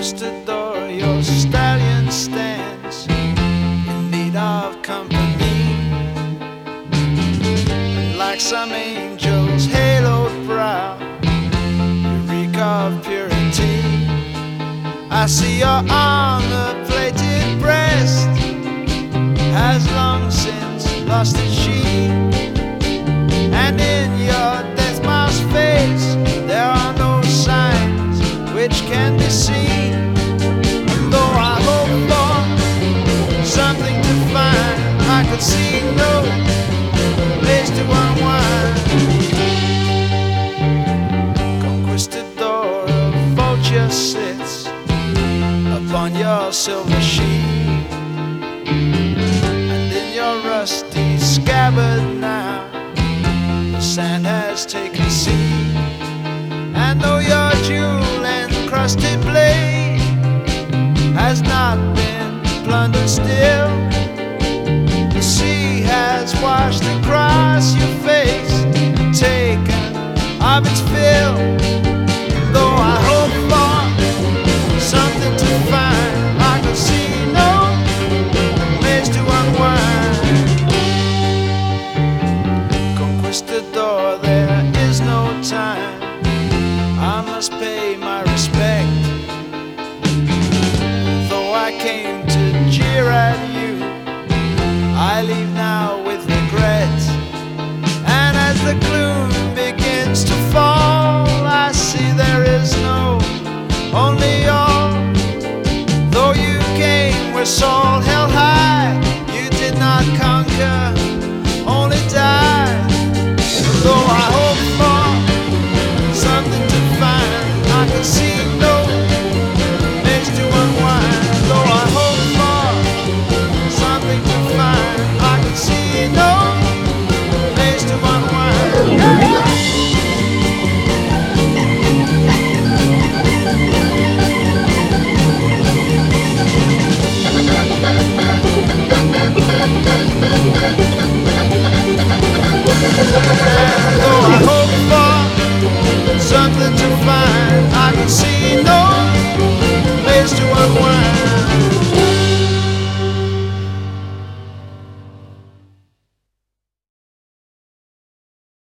Conquistador, your stallion stands in need of company, and like some angel's haloed brow, you reek of purity. I see your armor-plated breast has long since lost its sheen, and in your death mouse face there are no signs which can be seen. And though I hope for something to find, I could see no place to unwind. Conquistador, a vulture sits upon your silver sheet, and in your rusty scabbard now the sand has taken seed. And though your jewel-encrusted blade has not been plundered still, the sea has washed across your face and taken of its fill. Though I hope for something to find, I could see no place to unwind. Conquistador, there is no time, I must pay my respect. Though I came to jeer at you, I leave now with regret. And as the gloom begins to fall, I see there is no only all. Though you came with soul held high, you did not conquer, only die. Though I hope for something to find, I can see no place to unwind. Though I hope for something to find, I can see no place to unwind.